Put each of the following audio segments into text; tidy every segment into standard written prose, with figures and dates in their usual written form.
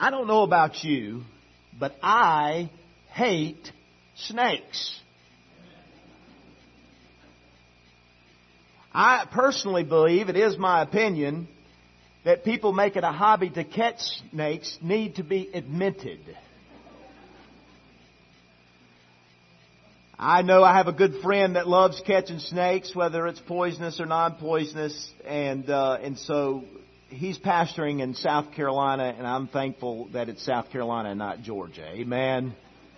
I don't know about you, but I hate snakes. I personally believe, it is my opinion, that people make it a hobby to catch snakes need to be admitted. I know I have a good friend that loves catching snakes, whether it's poisonous or non-poisonous, and so he's pastoring in South Carolina, and I'm thankful that it's South Carolina and not Georgia. Amen.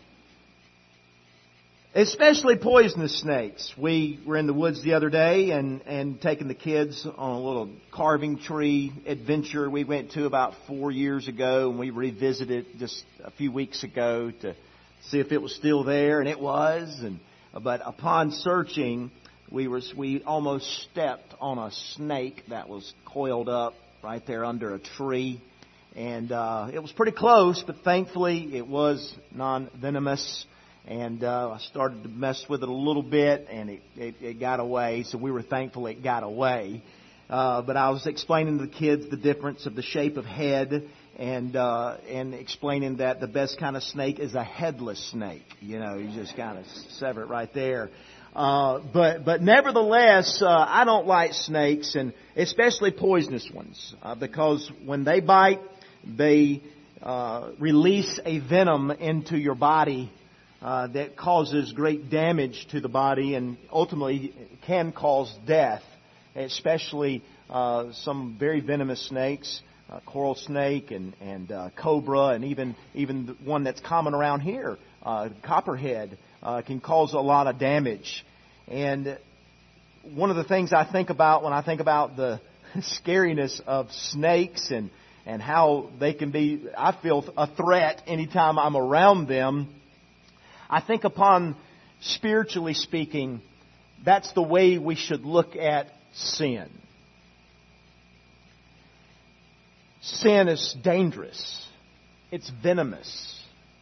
Especially poisonous snakes. We were in the woods the other day and taking the kids on a little carving tree adventure we went to about 4 years ago, and we revisited just a few weeks ago to see if it was still there, and it was. But upon searching, we almost stepped on a snake that was coiled up right there under a tree, and it was pretty close, but thankfully it was non-venomous. And I started to mess with it a little bit, and it got away. So we were thankful it got away. But I was explaining to the kids the difference of the shape of head, and explaining that the best kind of snake is a headless snake. You know, you just kind of sever it right there. But nevertheless, I don't like snakes, and especially poisonous ones, because when they bite, they release a venom into your body that causes great damage to the body and ultimately can cause death, especially some very venomous snakes, coral snake and cobra, and even the one that's common around here, copperhead, can cause a lot of damage. And one of the things I think about when I think about the scariness of snakes and how they can be, I feel a threat anytime I'm around them, I think upon, spiritually speaking, that's the way we should look at sin. Sin is dangerous. It's venomous.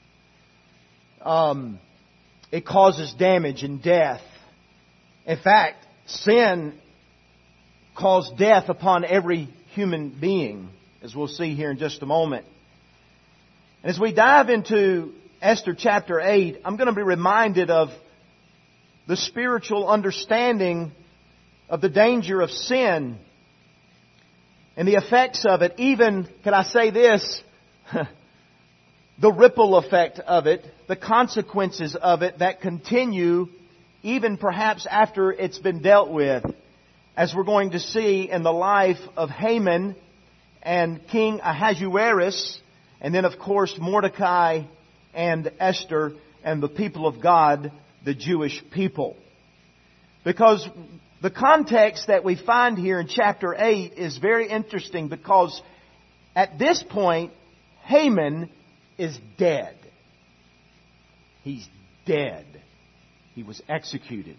It causes damage and death. In fact, sin caused death upon every human being, as we'll see here in just a moment. And as we dive into Esther chapter 8, I'm going to be reminded of the spiritual understanding of the danger of sin and the effects of it. Even, can I say this, the ripple effect of it, the consequences of it that continue even perhaps after it's been dealt with, as we're going to see in the life of Haman and King Ahasuerus, and then of course Mordecai and Esther and the people of God, the Jewish people. Because the context that we find here in chapter 8 is very interesting, because at this point, Haman is dead. He's dead. He was executed.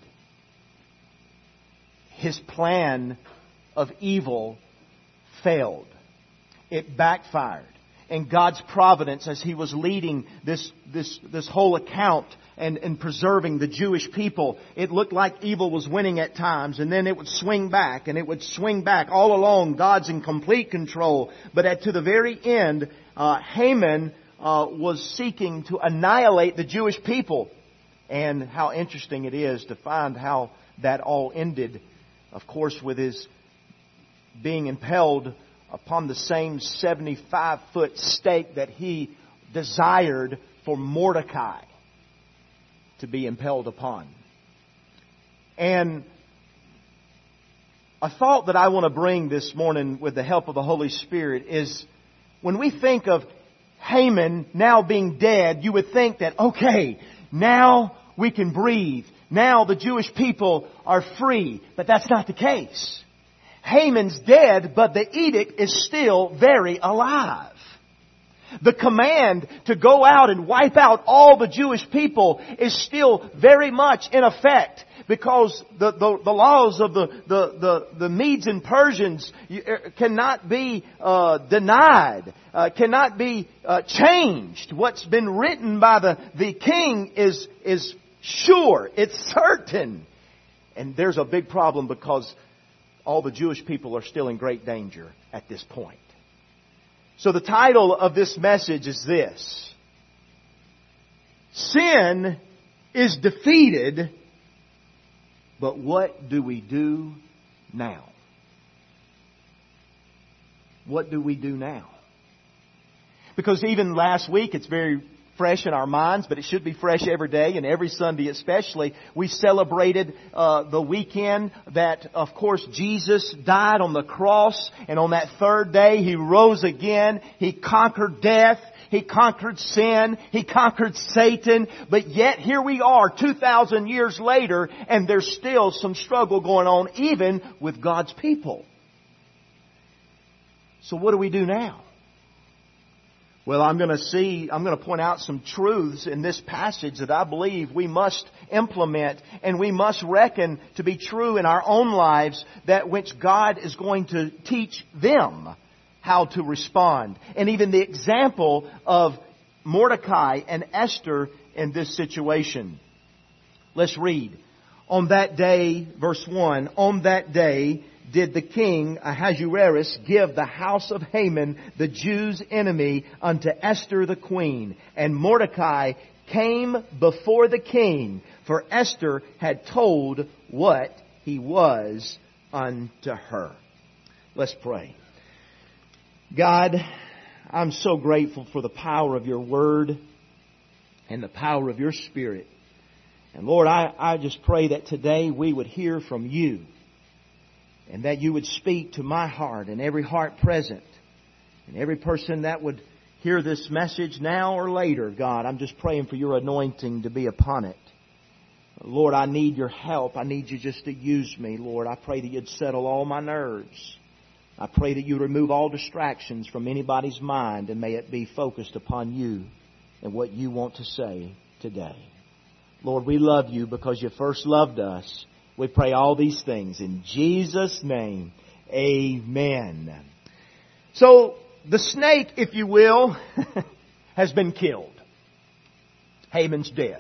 His plan of evil failed. It backfired. And God's providence, as He was leading this whole account and preserving the Jewish people, it looked like evil was winning at times, and then it would swing back, and it would swing back. All along, God's in complete control. But to the very end, Haman was seeking to annihilate the Jewish people. And how interesting it is to find how that all ended, of course, with his being impaled upon the same 75-foot stake that he desired for Mordecai to be impaled upon. And a thought that I want to bring this morning with the help of the Holy Spirit is, when we think of Haman now being dead, you would think that, okay, now we can breathe. Now the Jewish people are free. But that's not the case. Haman's dead, but the edict is still very alive. The command to go out and wipe out all the Jewish people is still very much in effect, because the laws of the Medes and Persians cannot be denied, cannot be changed. What's been written by the king is sure, it's certain. And there's a big problem, because all the Jewish people are still in great danger at this point. So the title of this message is this: Sin is defeated, but what do we do now? What do we do now? Because even last week, it's very fresh in our minds, but it should be fresh every day and every Sunday especially. We celebrated the weekend that, of course, Jesus died on the cross, and on that third day He rose again. He conquered death. He conquered sin. He conquered Satan. But yet here we are 2,000 years later, and there's still some struggle going on even with God's people. So what do we do now? Well, I'm going to point out some truths in this passage that I believe we must implement and we must reckon to be true in our own lives, that which God is going to teach them how to respond. And even the example of Mordecai and Esther in this situation. Let's read. On that day, verse 1, on that day did the king Ahasuerus give the house of Haman, the Jews' enemy, unto Esther the queen. And Mordecai came before the king, for Esther had told what he was unto her. Let's pray. God, I'm so grateful for the power of Your Word and the power of Your Spirit. And Lord, I just pray that today we would hear from You, and that You would speak to my heart and every heart present, and every person that would hear this message now or later. God, I'm just praying for Your anointing to be upon it. Lord, I need Your help. I need You just to use me, Lord. I pray that You'd settle all my nerves. I pray that You'd remove all distractions from anybody's mind, and may it be focused upon You and what You want to say today. Lord, we love You because You first loved us. We pray all these things in Jesus' name. Amen. So, the snake, if you will, has been killed. Haman's dead.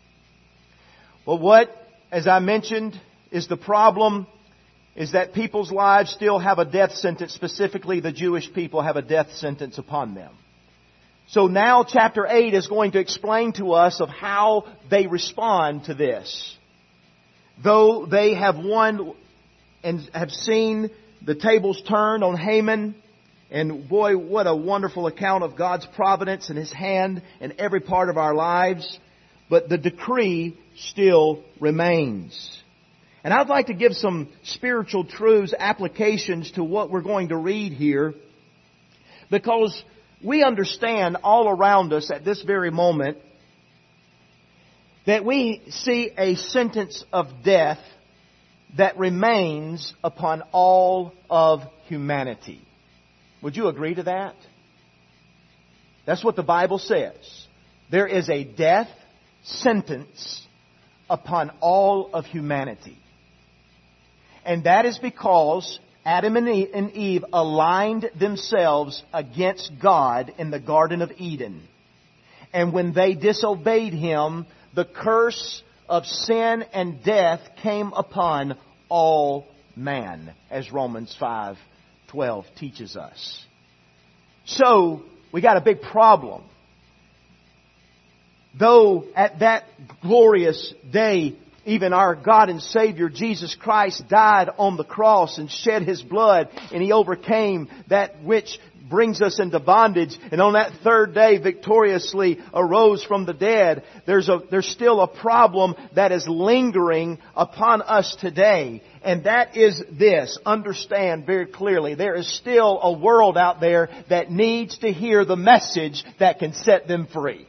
Well, what, as I mentioned, is the problem is that people's lives still have a death sentence. Specifically, the Jewish people have a death sentence upon them. So now chapter 8 is going to explain to us of how they respond to this. Though they have won and have seen the tables turned on Haman, and boy, what a wonderful account of God's providence and His hand in every part of our lives, but the decree still remains. And I'd like to give some spiritual truths, applications to what we're going to read here, because we understand all around us at this very moment that we see a sentence of death that remains upon all of humanity. Would you agree to that? That's what the Bible says. There is a death sentence upon all of humanity. And that is because Adam and Eve aligned themselves against God in the Garden of Eden. And when they disobeyed Him, the curse of sin and death came upon all man, as Romans 5:12 teaches us. So, we got a big problem. Though at that glorious day, even our God and Savior Jesus Christ died on the cross and shed His blood, and He overcame that which brings us into bondage, and on that third day victoriously arose from the dead. There's still a problem that is lingering upon us today, and that is this. Understand very clearly, there is still a world out there that needs to hear the message that can set them free.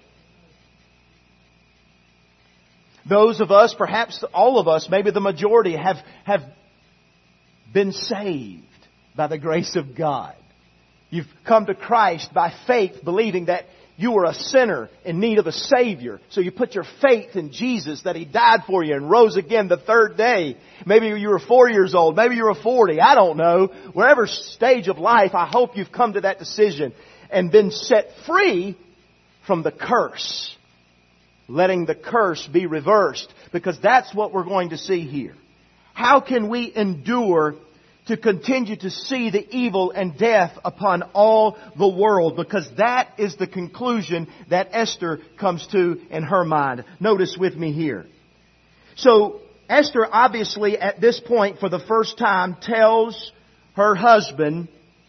Those of us, perhaps all of us, maybe the majority, have been saved by the grace of God. You've come to Christ by faith, believing that you were a sinner in need of a Savior. So you put your faith in Jesus, that He died for you and rose again the third day. Maybe you were 4 years old. Maybe you were 40. I don't know. Wherever stage of life, I hope you've come to that decision and been set free from the curse. Letting the curse be reversed. Because that's what we're going to see here. How can we endure to continue to see the evil and death upon all the world, because that is the conclusion that Esther comes to in her mind. Notice with me here. So Esther obviously at this point for the first time tells her husband,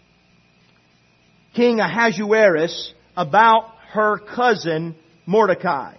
King Ahasuerus, about her cousin Mordecai.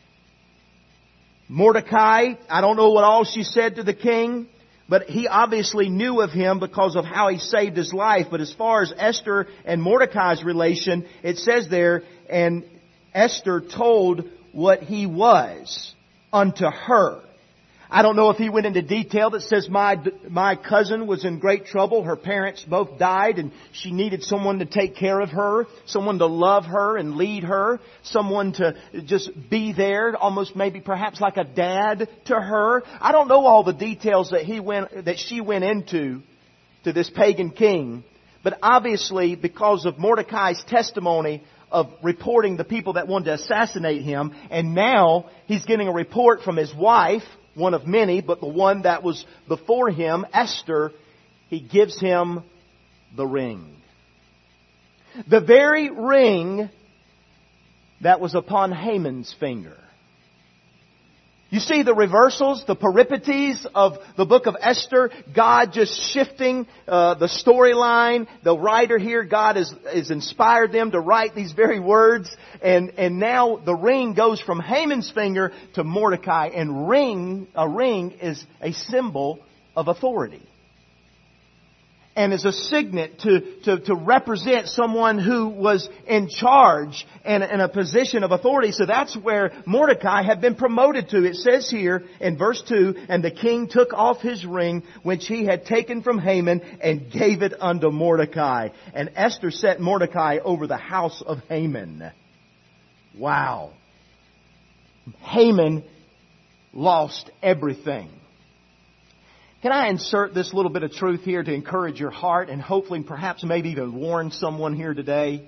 Mordecai, I don't know what all she said to the king, but he obviously knew of him because of how he saved his life. But as far as Esther and Mordecai's relation, it says there, and Esther told what he was unto her. I don't know if he went into detail that says my cousin was in great trouble. Her parents both died and she needed someone to take care of her, someone to love her and lead her, someone to just be there, almost maybe perhaps like a dad to her. I don't know all the details that she went into to this pagan king, but obviously because of Mordecai's testimony of reporting the people that wanted to assassinate him, and now he's getting a report from his wife, one of many, but the one that was before him, Esther, he gives him the ring. The very ring that was upon Haman's finger. You see the reversals, the peripeties of the book of Esther, God just shifting the storyline. The writer here, God has inspired them to write these very words. And now the ring goes from Haman's finger to Mordecai. And a ring is a symbol of authority. And is a signet to represent someone who was in charge and in a position of authority. So that's where Mordecai had been promoted to. It says here in verse 2, and the king took off his ring which he had taken from Haman and gave it unto Mordecai. And Esther set Mordecai over the house of Haman. Wow. Haman lost everything. Can I insert this little bit of truth here to encourage your heart and hopefully perhaps maybe even warn someone here today?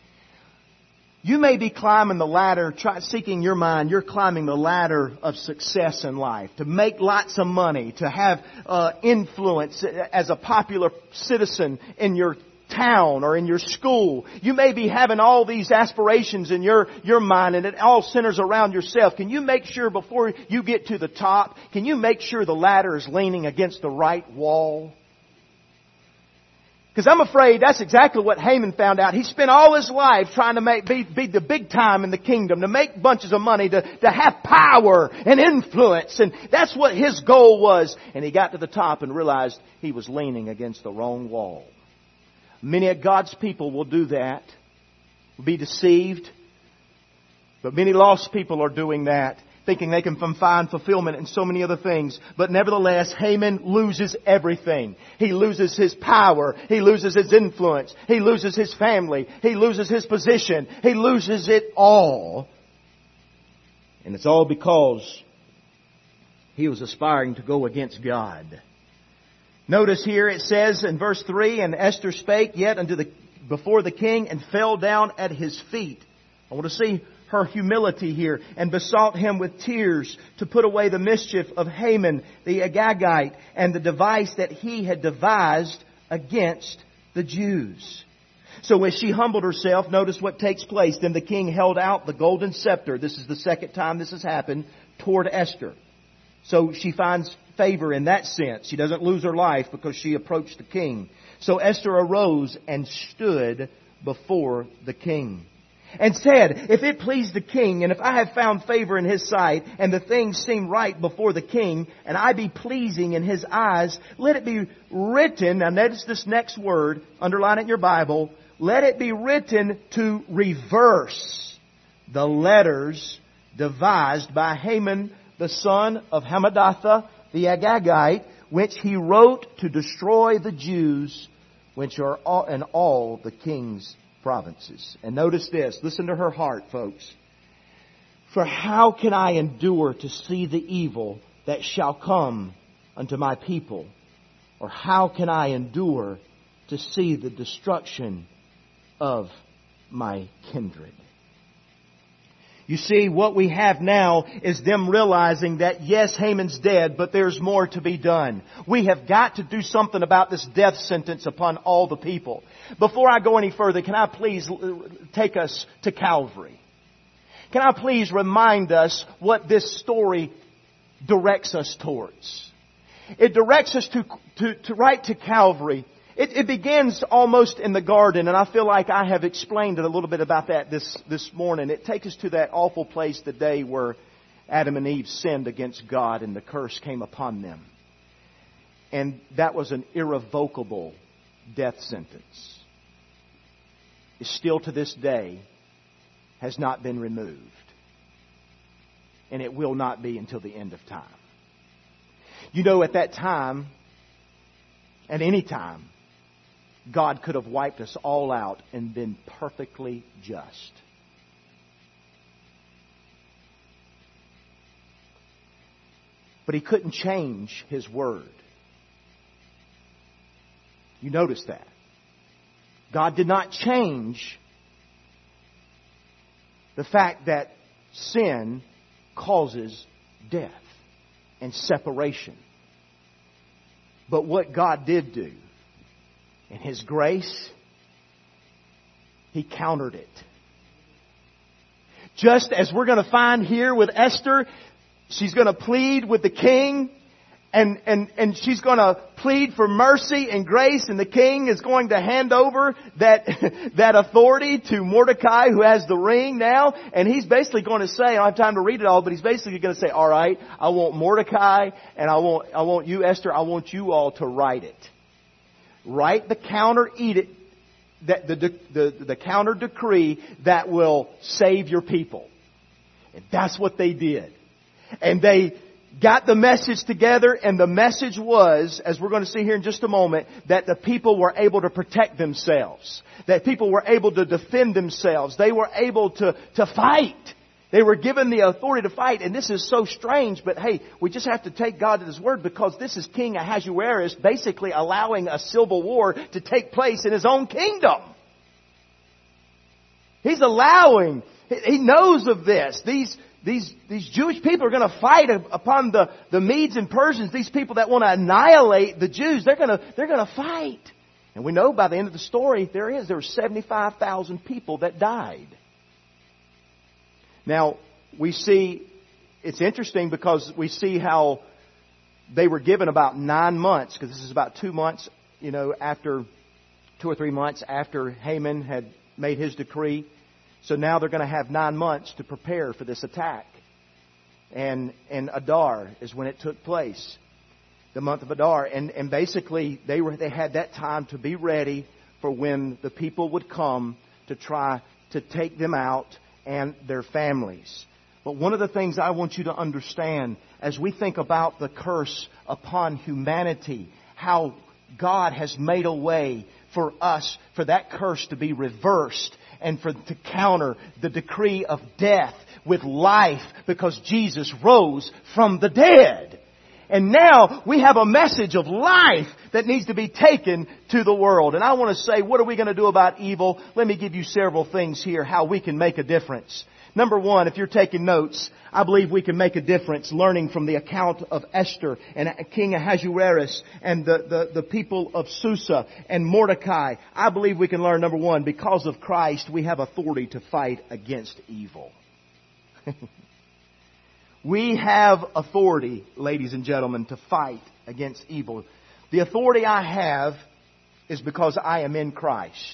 You may be climbing the ladder, seeking your mind, you're climbing the ladder of success in life, to make lots of money, to have influence as a popular citizen in your town or in your school. You may be having all these aspirations in your mind, and it all centers around yourself. Can you make sure before you get to the top, can you make sure the ladder is leaning against the right wall? Because I'm afraid that's exactly what Haman found out. He spent all his life trying to be the big time in the kingdom, to make bunches of money, to have power and influence. And that's what his goal was. And he got to the top and realized he was leaning against the wrong wall. Many of God's people will do that, will be deceived. But many lost people are doing that, thinking they can find fulfillment in so many other things. But nevertheless, Haman loses everything. He loses his power. He loses his influence. He loses his family. He loses his position. He loses it all. And it's all because he was aspiring to go against God. Notice here it says in verse 3, and Esther spake yet before the king and fell down at his feet. I want to see her humility here, and besought him with tears to put away the mischief of Haman the Agagite and the device that he had devised against the Jews. So as she humbled herself, notice what takes place. Then the king held out the golden scepter. This is the second time this has happened, toward Esther. So she finds favor in that sense. She doesn't lose her life because she approached the king. So Esther arose and stood before the king and said, if it please the king, and if I have found favor in his sight, and the things seem right before the king, and I be pleasing in his eyes, let it be written, now notice this next word, underline it in your Bible, let it be written to reverse the letters devised by Haman, the son of Hammedatha, the Agagite, which he wrote to destroy the Jews, which are in all the king's provinces. And notice this. Listen to her heart, folks. For how can I endure to see the evil that shall come unto my people? Or how can I endure to see the destruction of my kindred? You see, what we have now is them realizing that yes, Haman's dead, but there's more to be done. We have got to do something about this death sentence upon all the people. Before I go any further, can I please take us to Calvary? Can I please remind us what this story directs us towards? It directs us to right to Calvary. It begins almost in the garden, and I feel like I have explained a little bit about that this morning. It takes us to that awful place the day where Adam and Eve sinned against God and the curse came upon them. And that was an irrevocable death sentence. It still to this day has not been removed. And it will not be until the end of time. You know, at that time, at any time, God could have wiped us all out and been perfectly just. But He couldn't change His word. You notice that. God did not change the fact that sin causes death and separation. But what God did do, in His grace, He countered it. Just as we're going to find here with Esther, she's going to plead with the king, and she's going to plead for mercy and grace, and the king is going to hand over that authority to Mordecai, who has the ring now, and he's basically going to say, I don't have time to read it all, but he's basically going to say, all right, I want Mordecai, and I want you, Esther, I want you all to write it. Write the counter edict, the counter decree that will save your people. And that's what they did. And they got the message together, and the message was, as we're going to see here in just a moment, that the people were able to protect themselves. That people were able to defend themselves. They were able to fight. They were given the authority to fight. And this is so strange, but hey, we just have to take God at His word, because this is King Ahasuerus basically allowing a civil war to take place in his own kingdom. He's allowing, he knows of this. These Jewish people are going to fight upon the Medes and Persians. These people that want to annihilate the Jews, they're going to fight. And we know by the end of the story, there were 75,000 people that died. Now, we see, it's interesting because we see how they were given about 9 months, because this is about 2 months, after 2 or 3 months after Haman had made his decree. So now they're going to have 9 months to prepare for this attack. And Adar is when it took place, the month of Adar. And basically they had that time to be ready for when the people would come to try to take them out and their families. But one of the things I want you to understand as we think about the curse upon humanity, how God has made a way for us, for that curse to be reversed and to counter the decree of death with life, because Jesus rose from the dead. And now we have a message of life that needs to be taken to the world. And I want to say, what are we going to do about evil? Let me give you several things here, how we can make a difference. Number one, if you're taking notes, I believe we can make a difference learning from the account of Esther and King Ahasuerus and the people of Susa and Mordecai. I believe we can learn, number one, because of Christ, we have authority to fight against evil. We have authority, ladies and gentlemen, to fight against evil. The authority I have is because I am in Christ.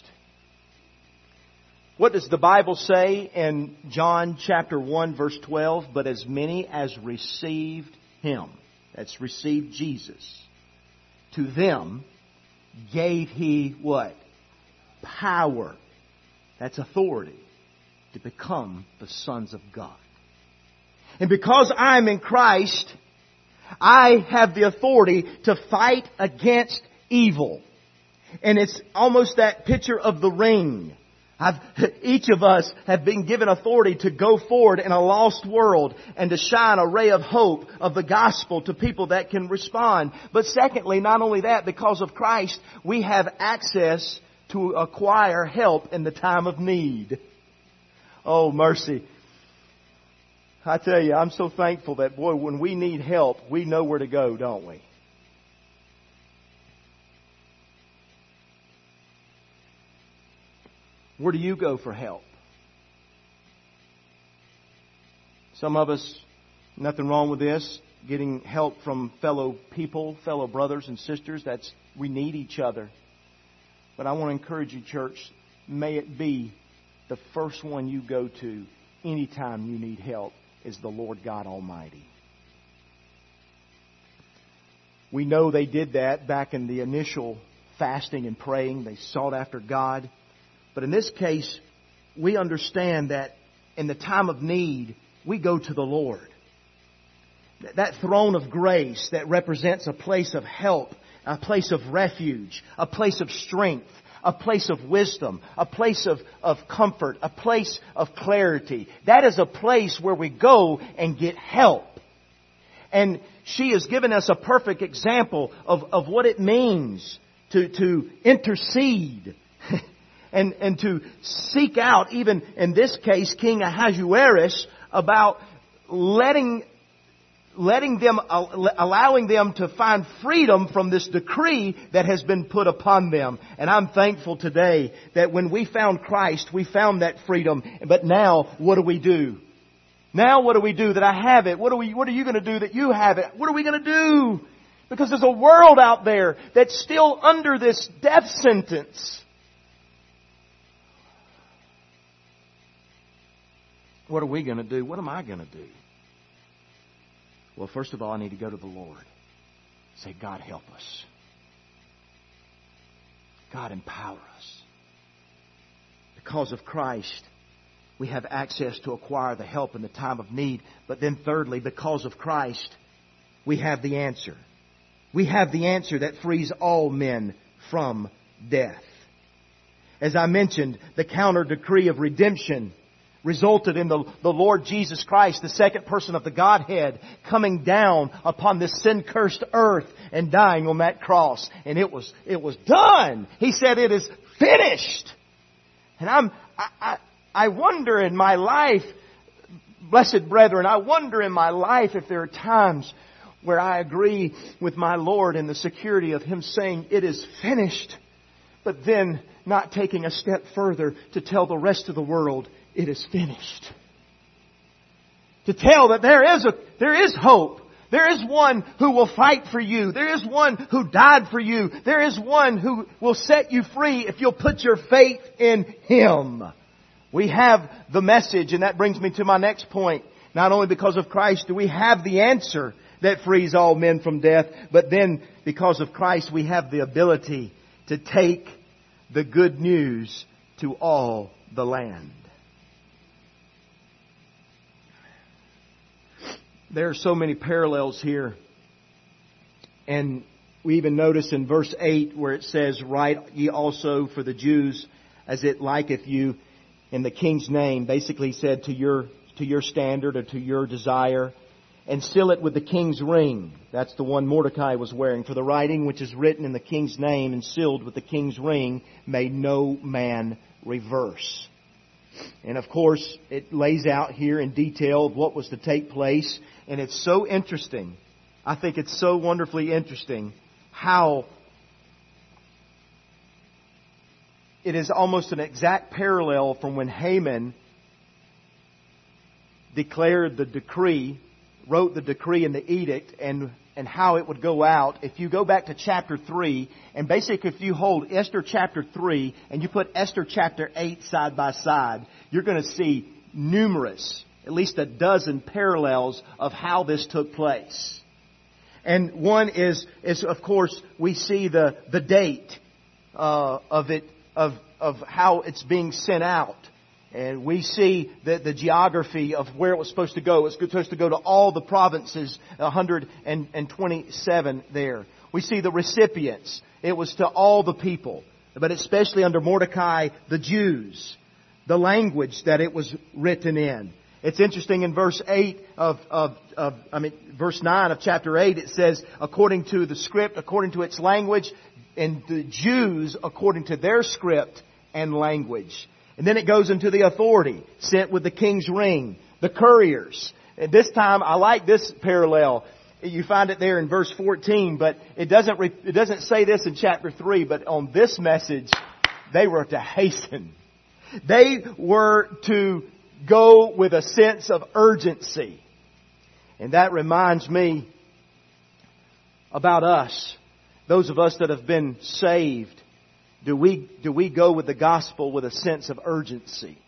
What does the Bible say in John chapter 1 verse 12? But as many as received Him, that's received Jesus, to them gave He what? Power. That's authority to become the sons of God. And because I'm in Christ, I have the authority to fight against evil. And it's almost that picture of the ring. Each of us have been given authority to go forward in a lost world and to shine a ray of hope of the gospel to people that can respond. But secondly, not only that, because of Christ, we have access to acquire help in the time of need. Oh, mercy. I tell you, I'm so thankful that, boy, when we need help, we know where to go, don't we? Where do you go for help? Some of us, nothing wrong with this, getting help from fellow people, fellow brothers and sisters. We need each other. But I want to encourage you, church, may it be the first one you go to anytime you need help is the Lord God Almighty. We know they did that back in the initial fasting and praying. They sought after God. But in this case, we understand that in the time of need, we go to the Lord. That throne of grace that represents a place of help, a place of refuge, a place of strength, a place of wisdom, a place of comfort, a place of clarity. That is a place where we go and get help. And she has given us a perfect example of what it means to intercede and to seek out, even in this case, King Ahasuerus, about allowing them to find freedom from this decree that has been put upon them. And I'm thankful today that when we found Christ, we found that freedom. But now, what do we do? Now what do we do that I have it? What are you going to do that you have it? What are we going to do? Because there's a world out there that's still under this death sentence. What are we going to do? What am I going to do? Well, first of all, I need to go to the Lord. Say, God, help us. God, empower us. Because of Christ, we have access to acquire the help in the time of need. But then thirdly, because of Christ, we have the answer. We have the answer that frees all men from death. As I mentioned, the counter decree of redemption resulted in the Lord Jesus Christ, the second person of the Godhead, coming down upon this sin-cursed earth and dying on that cross. And it was done. He said, it is finished. And I wonder in my life, blessed brethren, I wonder in my life if there are times where I agree with my Lord in the security of Him saying, it is finished, but then not taking a step further to tell the rest of the world, it is finished. To tell that there is hope. There is one who will fight for you. There is one who died for you. There is one who will set you free if you'll put your faith in Him. We have the message, and that brings me to my next point. Not only because of Christ do we have the answer that frees all men from death, but then because of Christ we have the ability to take the good news to all the land. There are so many parallels here. And we even notice in verse 8 where it says, write ye also for the Jews as it liketh you in the king's name. Basically said to your standard or to your desire. And seal it with the king's ring. That's the one Mordecai was wearing. For the writing which is written in the king's name and sealed with the king's ring may no man reverse. And of course, it lays out here in detail what was to take place. And it's so interesting. I think it's so wonderfully interesting how it is almost an exact parallel from when Haman declared the decree, wrote the decree and the edict, and how it would go out. If you go back to chapter 3, and basically if you hold Esther chapter 3 and you put Esther chapter 8 side by side, you're going to see numerous, at least a dozen parallels of how this took place. And one is of course, we see the date of how it's being sent out. And we see the geography of where it was supposed to go. It was supposed to go to all the provinces, 127 there. We see the recipients. It was to all the people, but especially under Mordecai, the Jews. The language that it was written in. It's interesting in verse 8 verse 9 of chapter 8, it says, according to the script, according to its language, and the Jews according to their script and language. And then it goes into the authority, sent with the king's ring, the couriers, And this time, I like this parallel. You find it there in verse 14, but it doesn't say this in chapter 3, but on this message, they were to hasten. They were to go with a sense of urgency. And that reminds me about us, those of us that have been saved. Do we go with the gospel with a sense of urgency?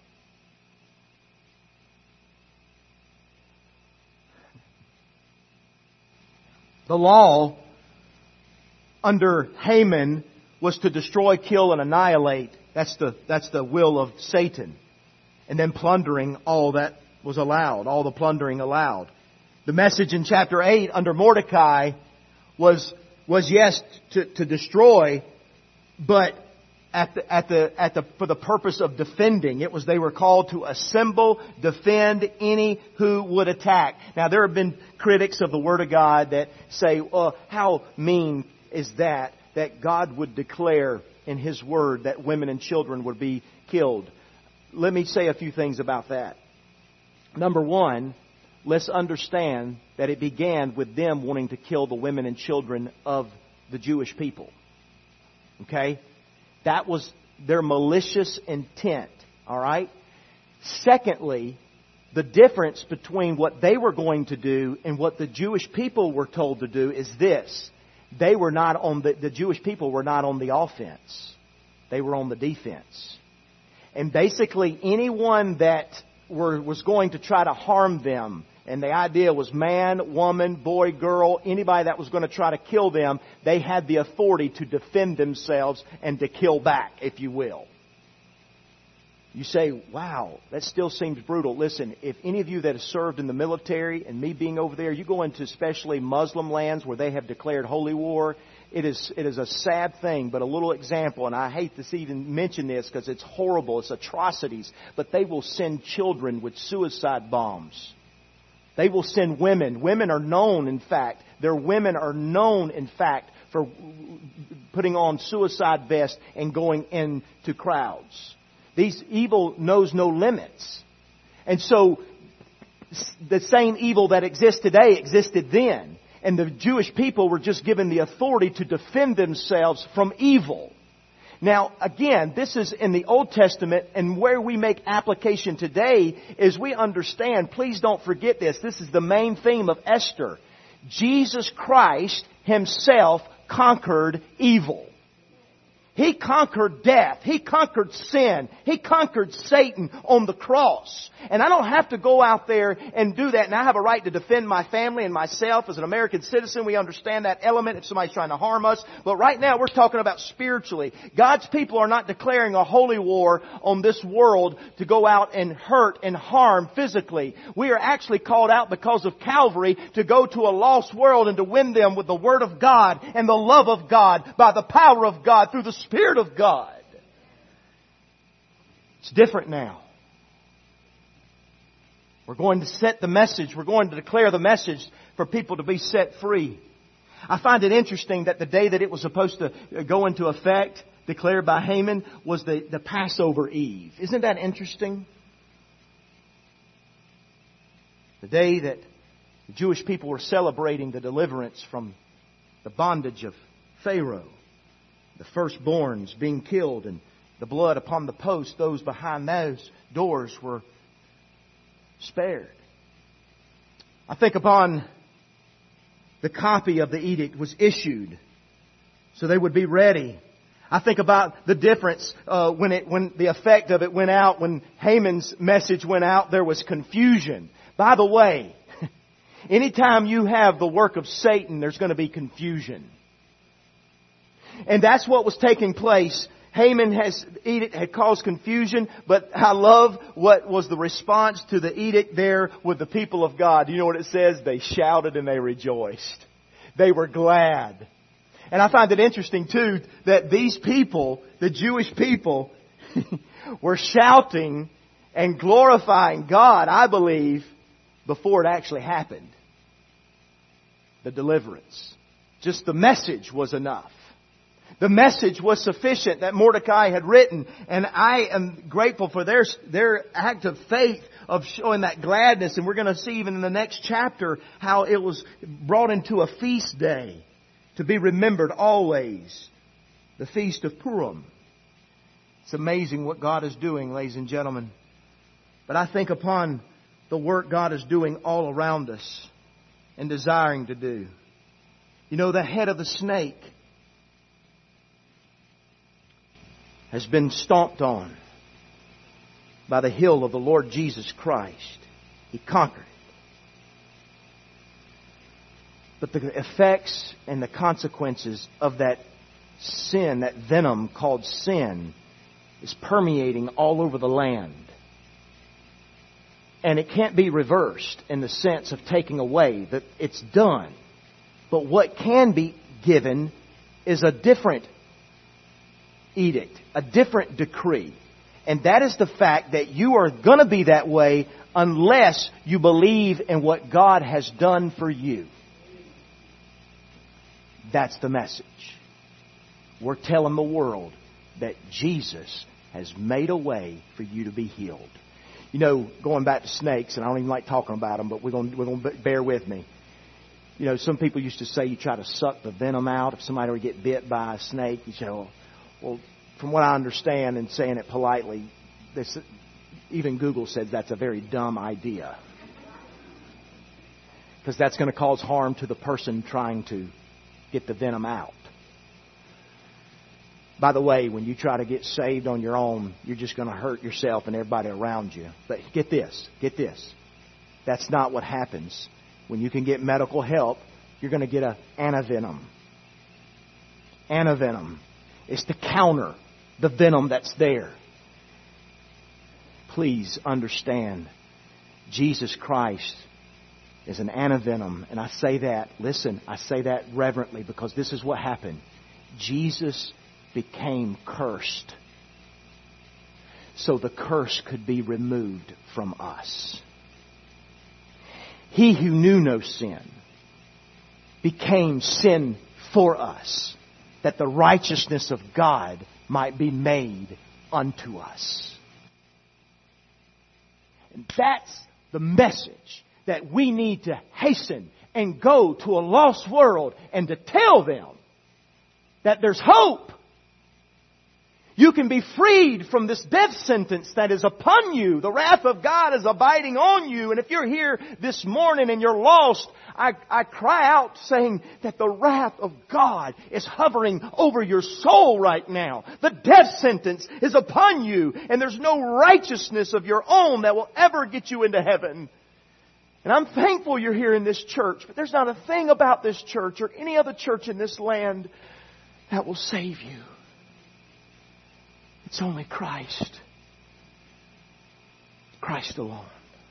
The law under Haman was to destroy, kill, and annihilate. That's the will of Satan. And then plundering all that was allowed, all the plundering allowed. The message in chapter 8 under Mordecai was yes to destroy, but for the purpose of defending. They were called to assemble, defend any who would attack. Now there have been critics of the Word of God that say, how mean is that God would declare in His Word that women and children would be killed. Let me say a few things about that. Number one, let's understand that it began with them wanting to kill the women and children of the Jewish people. Okay? That was their malicious intent. All right? Secondly, the difference between what they were going to do and what the Jewish people were told to do is this. They were not on the Jewish people were not on the offense. They were on the defense. And basically anyone that was going to try to harm them, and the idea was man, woman, boy, girl, anybody that was going to try to kill them, they had the authority to defend themselves and to kill back, if you will. You say, wow, that still seems brutal. Listen, if any of you that have served in the military, and me being over there, you go into especially Muslim lands where they have declared holy war, it is a sad thing, but a little example, and I hate to even mention this because it's horrible, it's atrocities, but they will send children with suicide bombs. They will send women. Women are known, in fact, for putting on suicide vests and going into crowds. These evil knows no limits. And so, the same evil that exists today existed then. And the Jewish people were just given the authority to defend themselves from evil. Now, again, this is in the Old Testament, and where we make application today is we understand, please don't forget this, this is the main theme of Esther. Jesus Christ Himself conquered evil. He conquered death. He conquered sin. He conquered Satan on the cross. And I don't have to go out there and do that. And I have a right to defend my family and myself as an American citizen. We understand that element if somebody's trying to harm us. But right now we're talking about spiritually. God's people are not declaring a holy war on this world to go out and hurt and harm physically. We are actually called out because of Calvary to go to a lost world and to win them with the Word of God and the love of God by the power of God through the Spirit of God. It's different now. We're going to set the message. We're going to declare the message for people to be set free. I find it interesting that the day that it was supposed to go into effect, declared by Haman, was the Passover Eve. Isn't that interesting? The day that the Jewish people were celebrating the deliverance from the bondage of Pharaoh. The firstborns being killed and the blood upon the post, those behind those doors were spared. I think upon the copy of the edict was issued so they would be ready. I think about the difference when the effect of it went out. When Haman's message went out, there was confusion. By the way, anytime you have the work of Satan, there's going to be confusion. And that's what was taking place. Haman's edict had caused confusion, but I love what was the response to the edict there with the people of God. You know what it says? They shouted and they rejoiced. They were glad. And I find it interesting too that these people, the Jewish people, were shouting and glorifying God, I believe, before it actually happened. The deliverance. Just the message was enough. The message was sufficient that Mordecai had written, and I am grateful for their act of faith of showing that gladness. And we're going to see even in the next chapter how it was brought into a feast day to be remembered always. The Feast of Purim. It's amazing what God is doing, ladies and gentlemen. But I think upon the work God is doing all around us and desiring to do. You know, the head of the snake has been stomped on by the heel of the Lord Jesus Christ. He conquered it. But the effects and the consequences of that sin, that venom called sin, is permeating all over the land. And it can't be reversed in the sense of taking away. That it's done. But what can be given is a different edict, a different decree. And that is the fact that you are going to be that way unless you believe in what God has done for you. That's the message. We're telling the world that Jesus has made a way for you to be healed. You know, going back to snakes, and I don't even like talking about them, but we're going to bear with me. You know, some people used to say you try to suck the venom out. If somebody were to get bit by a snake, you say, well, from what I understand, and saying it politely, even Google says that's a very dumb idea. Because that's going to cause harm to the person trying to get the venom out. By the way, when you try to get saved on your own, you're just going to hurt yourself and everybody around you. But get this. That's not what happens. When you can get medical help, you're going to get an antivenom. Antivenom is to counter the venom that's there. Please understand, Jesus Christ is an antivenom. And I say that, listen, I say that reverently because this is what happened. Jesus became cursed so the curse could be removed from us. He who knew no sin became sin for us, that the righteousness of God might be made unto us. And that's the message that we need to hasten and go to a lost world and to tell them that there's hope. You can be freed from this death sentence that is upon you. The wrath of God is abiding on you. And if you're here this morning and you're lost, I cry out saying that the wrath of God is hovering over your soul right now. The death sentence is upon you. And there's no righteousness of your own that will ever get you into heaven. And I'm thankful you're here in this church. But there's not a thing about this church or any other church in this land that will save you. It's only Christ. Christ alone.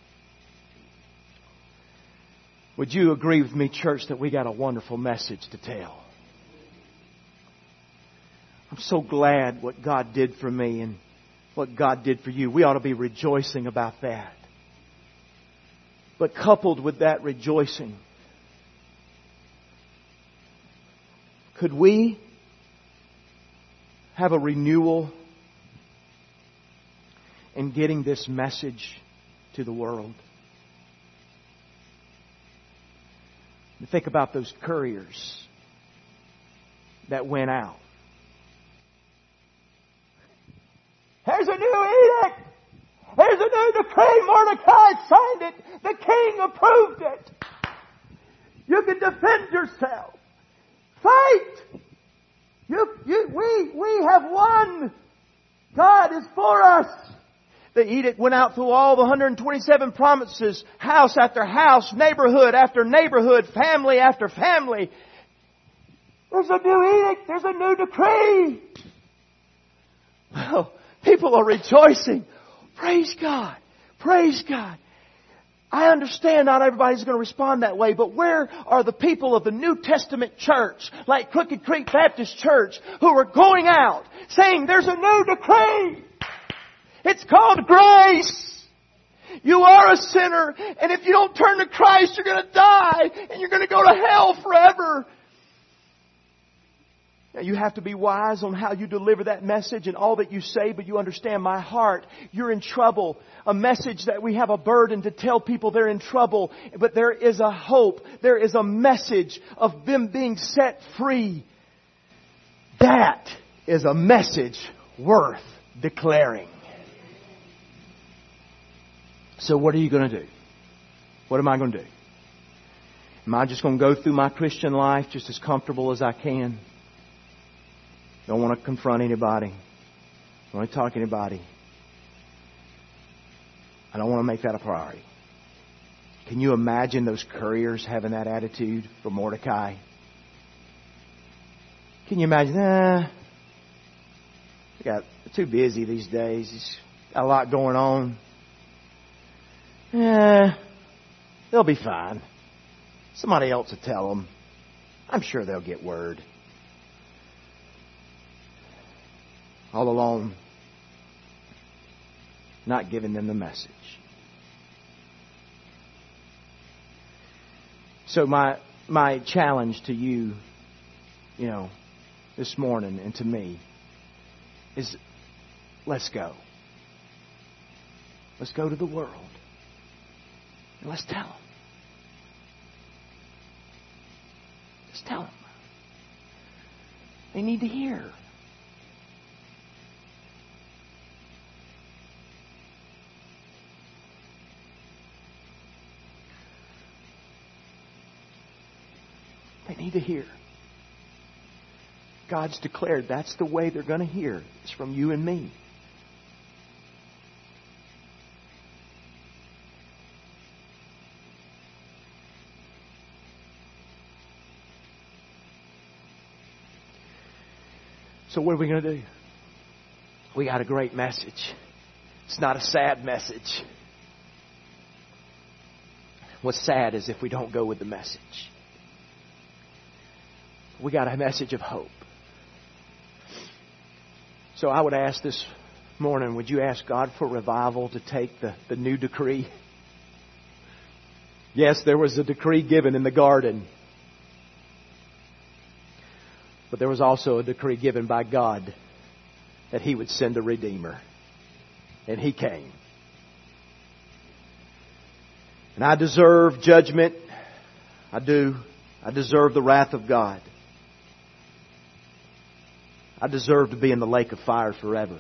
Would you agree with me, church, that we got a wonderful message to tell? I'm so glad what God did for me and what God did for you. We ought to be rejoicing about that. But coupled with that rejoicing, could we have a renewal in getting this message to the world? Think about those couriers that went out. There's a new edict. There's a new decree. Mordecai signed it. The king approved it. You can defend yourself. Fight. We have won. God is for us. The edict went out through all the 127 provinces, house after house, neighborhood after neighborhood, family after family. There's a new edict. There's a new decree. Well, people are rejoicing. Praise God. Praise God. I understand not everybody's going to respond that way, but where are the people of the New Testament church, like Crooked Creek Baptist Church, who are going out saying there's a new decree? It's called grace. You are a sinner, and if you don't turn to Christ, you're going to die, and you're going to go to hell forever. Now, you have to be wise on how you deliver that message and all that you say, but you understand my heart. You're in trouble. A message that we have a burden to tell people they're in trouble, but there is a hope. There is a message of them being set free. That is a message worth declaring. So what are you going to do? What am I going to do? Am I just going to go through my Christian life just as comfortable as I can? Don't want to confront anybody. Don't want to talk to anybody. I don't want to make that a priority. Can you imagine those couriers having that attitude for Mordecai? Can you imagine? They're too busy these days. He's got a lot going on. They'll be fine. Somebody else will tell them. I'm sure they'll get word. All alone, not giving them the message. So my challenge to you, this morning and to me is let's go. Let's go to the world. And let's tell them. Let's tell them. They need to hear. They need to hear. God's declared that's the way they're going to hear. It's from you and me. So what are we going to do? We got a great message. It's not a sad message. What's sad is if we don't go with the message. We got a message of hope. So I would ask this morning, would you ask God for revival to take the new decree? Yes, there was a decree given in the garden. But there was also a decree given by God that He would send a Redeemer. And He came. And I deserve judgment. I do. I deserve the wrath of God. I deserve to be in the lake of fire forever.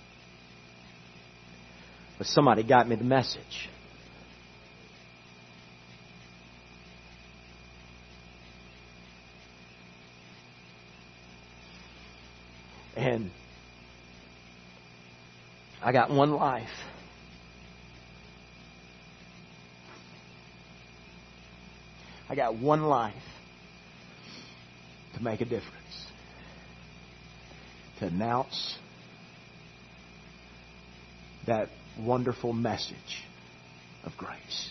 But somebody got me the message. And I got one life. I got one life to make a difference. To announce that wonderful message of grace.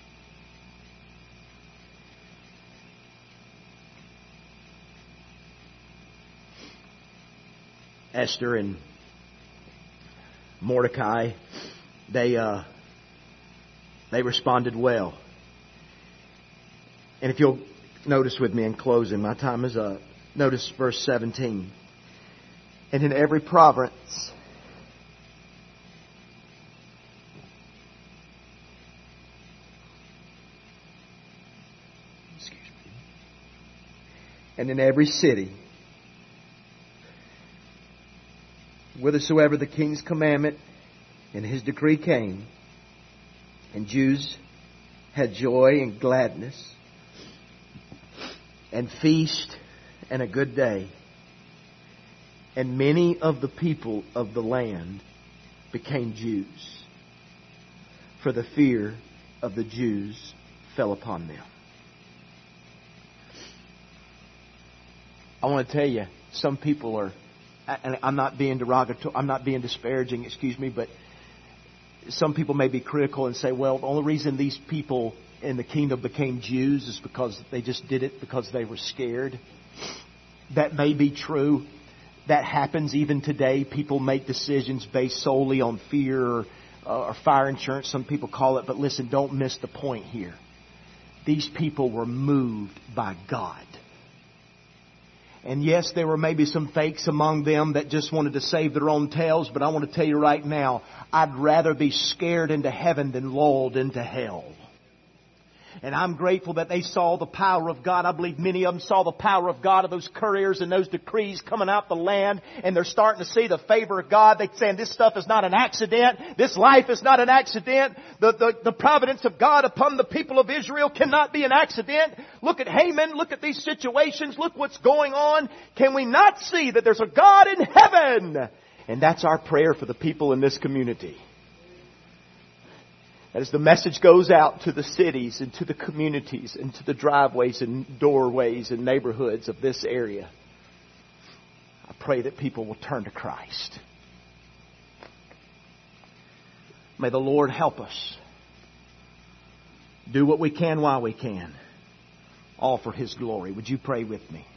Esther and Mordecai, they responded well. And if you'll notice with me in closing, my time is up. Notice verse 17. And in every province, and in every city, whithersoever the king's commandment and his decree came, and Jews had joy and gladness, and feast and a good day, and many of the people of the land became Jews, for the fear of the Jews fell upon them. I want to tell you, some people are, and I'm not being derogatory, I'm not being disparaging, but some people may be critical and say, well, the only reason these people in the kingdom became Jews is because they just did it because they were scared. That may be true. That happens even today. People make decisions based solely on fear or fire insurance, some people call it. But listen, don't miss the point here. These people were moved by God. And yes, there were maybe some fakes among them that just wanted to save their own tails, but I want to tell you right now, I'd rather be scared into heaven than lulled into hell. And I'm grateful that they saw the power of God. I believe many of them saw the power of God of those couriers and those decrees coming out the land. And they're starting to see the favor of God. They're saying this stuff is not an accident. This life is not an accident. The providence of God upon the people of Israel cannot be an accident. Look at Haman. Look at these situations. Look what's going on. Can we not see that there's a God in heaven? And that's our prayer for the people in this community. As the message goes out to the cities and to the communities and to the driveways and doorways and neighborhoods of this area, I pray that people will turn to Christ. May the Lord help us do what we can while we can, all for His glory. Would you pray with me?